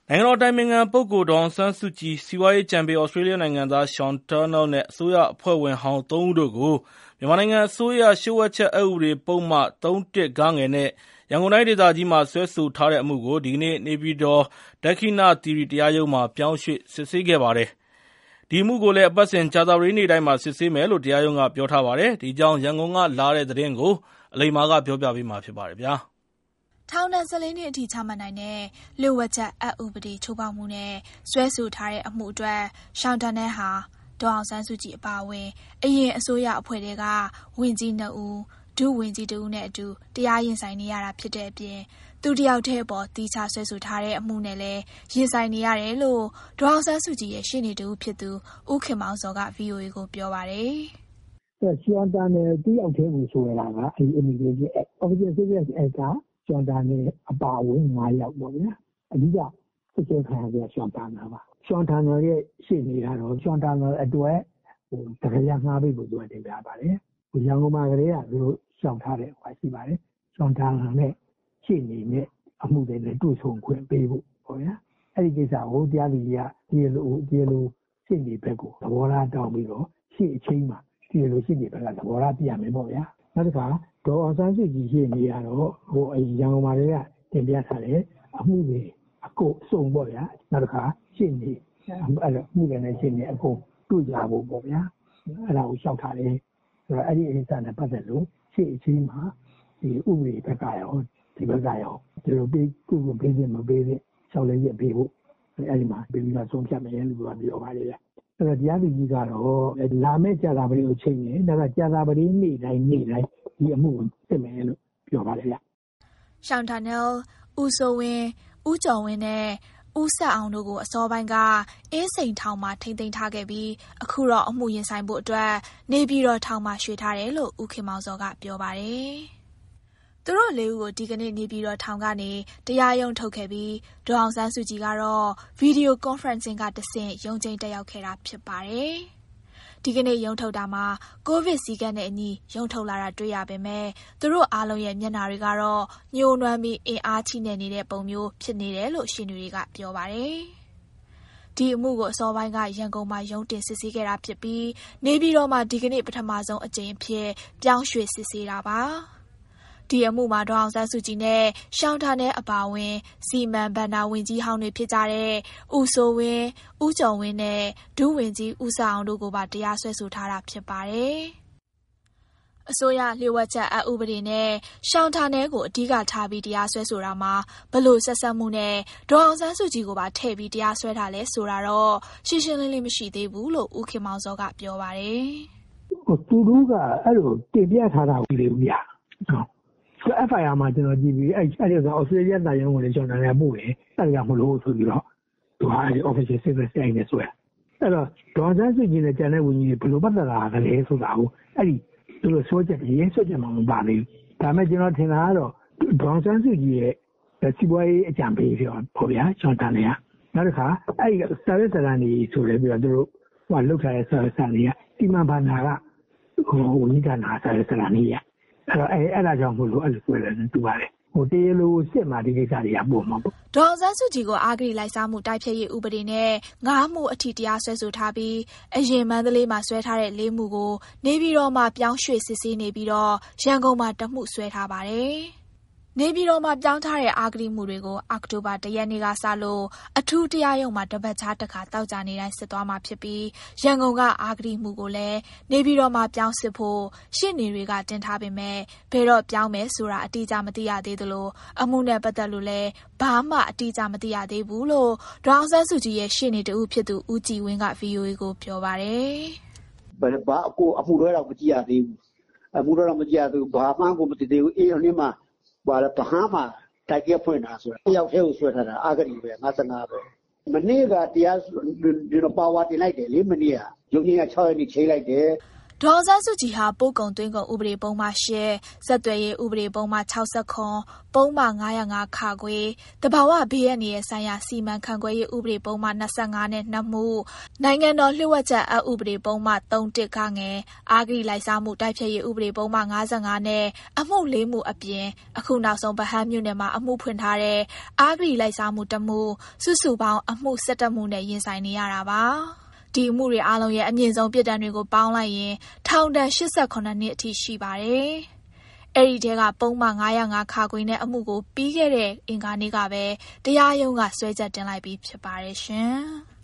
နိုင်ငံတော်အတိုင်ပင်ခံပုဂ္ဂိုလ်ဒေါ်အောင်ဆန်းစုကြည်စီးပွားရေးကြံပေး Australia နိုင်ငံသား Sean Turnell နဲ့အစိုးရအဖွဲ့ဝင်ဟောင်း 3 ဦးတို့ကိုမြန်မာနိုင်ငံအစိုးရလျှို့ဝှက်ချက်အက်ဥပဒေပုဒ်မ 3(1) နဲ့ရန်ကုန်တိုင်းဒေသကြီးမှာစွဲဆိုထားတဲ့အမှုကိုဒီကနေ့နေပြည်တော်ဒက္ခိဏသီရိတရားရုံးမှာပြောင်းရွှေ့စစ်ဆေးခဲ့ပါတယ်။ ဒီအမှုကိုလည်းအပတ်စဉ်ကြာသပတေးနေ့တိုင်းမှာစစ်ဆေးမယ်လို့တရားရုံးကပြောထားပါတယ်။ ဒီအကြောင်းရန်ကုန်ကလာတဲ့သတင်းကိုအလိမ္မာကပြောပြပေးမှာဖြစ်ပါတယ်ဗျာ။ထောင်ဒဏ်14 နှစ်အထိချမှတ်နိုင်တဲ့လျှို့ဝှက်ချက်အက်ဥပဒေချိုးဖောက်မှုနဲ့စွဲဆိုထားတဲ့အမှုအတွက်ရှောင်းတန်တဲ့ဟာဒေါ်အောင်ဆန်းစုကြည်အပါအဝင်အရင်အစိုးရအဖွဲ့တွေကဝန်ကြီး2 ဦးဒုဝန်ကြီး2 ဦးနဲ့အတူတရားရင်ဆိုင်နေရတာဖြစ်တဲ့အပြင်သူတယောက်တည်းအပေါ်တီးခြားဆွဲဆိုထားတဲ့အမှုနဲ့လည်းရင်ဆိုင်နေရတယ်လို့ဒေါ်အောင်ဆန်းစုကြည်ရဲ့ရှေ့နေတူဖြစ်သူဦးခင်မောင်စောက VOA ကိုပြောပါတယ်။ရှောင်းတန်တဲ့တယောက်တည်းကိုဆိုရတာကimmigration act official civil act ကရှောင်းတန်တဲ့အပါအဝင်9 ယောက်ပေါ့ဗျာ။အဓိကစစ်ဆေးခံရတဲ့ရှောင်းတန်တာပါ။ရှောင်းတန်ရဲ့ရှေ့နေကတော့ရှောင်းတန်အတွက်တရားငှားပေးဖို့တင်ပြပါတယ်။ရန်ကုန်မှာကလေးကသူတို့ရှောင်ထားတဲ့ဟိုရှိပါတယ်။ရှောင်းတန်နဲ့ရှေ့နေနဲ့အမှုတွေနဲ့တွေ့ဆုံခွင့်ပေးဖို့ပေါ့ဗျာ။အဲ့ဒီကိစ္စကိုတရားသူကြီးကတရားလိုရှေ့နေဘက်ကိုသဘောထားတောင်းပြီးတော့ရှေ့အချင်းမှာတရားလိုရှေ့နေဘက်ကသဘောထားပြရမယ်ပေါ့ဗျာ။နောက်တစ်ခါဒေါ်အောင်ဆန်းစုကြည်ရှေ့နေကတော့ရန်ကုန်မှာကတင်ပြထားတဲ့အမှုတွေအကုန်စုံပေါ့ဗျာ။နောက်တစ်ခါရှေ့နေအဲ့လိုမှုတွေနဲ့ရှေ့နေအကုန်တွေ့ကြဖို့ပေါ့ဗျာ။အဲ့ဒါကိုလျှောက်ထားတယ်ဆိုတော့အဲ့ဒီအစ္စနဲ့ပတ်သက်လို့ရှေ့အချင်းမှာဒီဥပဒေဘက်ကရောဒီဘက်ကရောဒီလိုပေးကုကုပေးခြင်းမပေးခြင်းလျှောက်လဲရပေးဖို့အဲ့ဒီမှာပြည်ပြီးဆုံးဖြတ်မယ်လို့ပြောပါတယ်ဗျအဲ့တော့တရားသူကြီးကတော့လာမယ့်ကြာသပတေးကိုချိန်နေဒါကကြာသပတေးနေ့တိုင်းဒီအမှုကိုစစ်မယ်လို့ပြောပါတယ်ဗျရှောင်းတန်နယ်ဦးစိုးဝင်းဦးကျော်ဝင်းနဲ့ဦးဆက်အောင်တို့ကိုအစောပိုင်းကအင်းစိန်ထောင်မှာထိန်းသိမ်းထားခဲ့ပြီးအခုတော့အမှုရင်ဆိုင်ဖို့အတွက်နေပြည်တော်ထောင်မှာရွှေ့ထားတယ်လို့ဦးခင်မောင်စောကပြောပါတယ်။သူတို့4 ဦးကိုဒီကနေ့နေပြည်တော်ထောင်ကနေတရားရုံးထုတ်ခဲ့ပြီးဒေါ်အောင်ဆန်းစုကြည်ကတော့ဗီဒီယိုကွန်ဖရင့်စင်ကတဆင့်ရုံးချိန်တက်ရောက်ခဲ့တာဖြစ်ပါတယ်။ဒီကနေ့ရုံးထုတ်တာမှာကိုဗစ်စည်းကမ်းနဲ့အညီရုံးထုတ်လာတာတွေ့ရပေမဲ့သူတို့အားလုံးရဲ့မျက်နှာတွေကတော့ညှိုးနွမ်းပြီးအင်အားချိနဲ့နေတဲ့ပုံမျိုးဖြစ်နေတယ်လို့ရှင်းသူတွေကပြောပါတယ်။ဒီအမှုကိုအစောပိုင်းကရန်ကုန်မှာရုံးတင်စစ်ဆေးခဲ့တာဖြစ်ပြီးနေပြည်တော်မှာဒီကနေ့ပထမဆုံးအကြိမ်အဖြစ်ပြောင်းရွှေ့စစ်ဆေးတာပါ။ဒီအမှုမှာဒေါ်အောင်ဆန်းစုကြည်နဲ့ရှောင်းတာနဲ့အပါအဝင်စီမံဘဏ္ဍာဝန်ကြီးဟောင်းတွေဖြစ်ကြတဲ့ဦးစိုးဝင်းဦးကျော်ဝင်းနဲ့ဒုဝန်ကြီးဦးဆက်အောင်တို့ကိုပါတရားစွဲဆိုထားတာဖြစ်ပါတယ်။အစိုးရလျှို့ဝှက်ချက်အက်ဥပဒေနဲ့ရှောင်းတာနဲ့ကိုအဓိကထားပြီးတရားစွဲဆိုတာမှာဘလို့ဆက်ဆက်မှုနဲ့ဒေါ်အောင်ဆန်းစုကြည်ကိုပါထည့်ပြီးတရားစွဲထားလဲဆိုတာတော့ရှင်းရှင်းလင်းလင်းမရှိသေးဘူးလို့ဦးခင်မောင်စောကပြောပါတယ်။သူတို့ကအဲ့လိုတင်ပြထားတာကိုလေဦးရ။ FIR မှာကျွန်တော်ကြည့်ပြီးအဲ့ဒါက Australia တာရုံးကိုလည်းကျွန်တော်လည်းပို့တယ်အဲ့ဒါကမလို့ဆိုပြီးတော့သူဟာ official service တိုင်းနဲ့ဆိုရအဲ့တော့ဒေါ်ဆန်းစုကြည်နဲ့ကျန်တဲ့ဝန်ကြီးတွေဘယ်လိုပတ်သက်လာတာလဲဆိုတာကိုအဲ့ဒီသူတို့ဆိုချက်ရေးဆိုချက်မှမပါဘူးဒါမဲ့ကျွန်တော်ထင်တာကတော့ဒေါ်ဆန်းစုကြည်ရဲ့စီးပွားရေးအကြံပေးပြောပေါ့ဗျာကျွန်တော်တန်နေရနောက်တစ်ခါအဲ့ဒီ service တန်နေဆိုလည်းပြီးတော့သူတို့ဟိုလောက်ထားတဲ့ service တန်တွေကတီမန်ဘာနာကဝန်ကြီးကနာ service တန်နေရအဲ့ဒါကြောင့်မို့လို့အဲ့လိုဆွဲတယ်တူပါတယ်တရားလိုစစ်မှာဒီကိစ္စတွေကပို့မှာပေါ့ဒေါ်အောင်ဆန်းစုကြည်ကိုအာဂရိလိုက်စားမှုတိုက်ဖျက်ရေးဥပဒေနဲ့9 မှုအထိတရားစွဲဆိုထားပြီးအရင်မန္တလေးမှာစွဲထားတဲ့4 မှုကိုနေပြည်တော်မှာပြောင်းရွှေ့စစ်ဆေးနေပြီးတော့ရန်ကုန်မှာ1 မှုစွဲထားပါတယ်နေပြည်တော်မှာပြောင်းထားတဲ့အာဂရိမှုတွေကိုအောက်တိုဘာ1 ရက်နေ့ကစလို့အထူးတရားရုံးမှာတပတ်ခြားတစ်ခါတောက်ကြနေတိုင်းစစ်သွားမှာဖြစ်ပြီးရန်ကုန်ကအာဂရိမှုကိုလည်းနေပြည်တော်မှာပြောင်းစစ်ဖို့ရှေ့နေတွေကတင်ထားပေမဲ့ဘယ်တော့ပြောင်းမယ်ဆိုတာအတိအကျမသိရသေးသလိုအမှုနဲ့ပတ်သက်လို့လည်းဘာမှအတိအကျမသိရသေးဘူးလို့ဒေါအောင်ဆန်းစုကြည်ရဲ့ရှေ့နေတူဖြစ်သူဦးကြည်ဝင်းက VOA ကိုပြောပါတယ်။ဘာကိုအမှုတွေတော့မကြည့်ရသေးဘူး။အမှုတွေတော့မကြည့်ရသေးဘူးဘာမှကိုမသိသေးဘူးအေးနေ့မှာဘာလဲဘာမှတိုက်ကြဖွင့်တာဆိုတာတယောက်တည်းကိုဆွဲထားတာအာဂရိပဲ55ပဲမနေ့ကတရားဒီပါဝါတင်လိုက်တယ်လေမနေ့ကရုံးကြီးက6 ရက်နေ့ချိန်လိုက်တယ်ဒေါ်အောင်ဆန်းစုကြည်ဟာပို့ကုန်သွင်းကုန်ဥပဒေပုံမှန်8ဆက်သွယ်ရေးဥပဒေပုံမှန်60ပုံမှန်905ခါခွေတဘာဝဘေးရန်ရဲ့ဆိုင်ရာစီမံခန့်ခွဲရေးဥပဒေပုံမှန်25နဲ့2မှုနိုင်ငံတော်လျှို့ဝှက်ချက်အဥပဒေပုံမှန်31ခငယ်အာဂရိလိုက်စားမှုတိုက်ဖျက်ရေးဥပဒေပုံမှန်55နဲ့အမှု4မှုအပြင်အခုနောက်ဆုံးဗဟန်းမြို့နယ်မှာအမှုဖွင့်ထားတဲ့အာဂရိလိုက်စားမှု1မှုစုစုပေါင်းအမှု17မှုနဲ့ရင်ဆိုင်နေရတာပါဒီအမှုတွေအားလုံးရဲ့အမြင့်ဆုံးပြစ်ဒဏ်တွေကိုပေါင်းလိုက်ရင်ထောင်ဒဏ်88နှစ်အထိရှိပါတယ်။အဲဒီတဲကပုံမှန်905ခါခွေနဲ့အမှုကိုပြီးခဲ့တဲ့အင်္ဂါနေ့ကပဲတရားရုံးကဆွဲချက်တင်လိုက်ပြီးဖြစ်ပါတယ်ရှင်။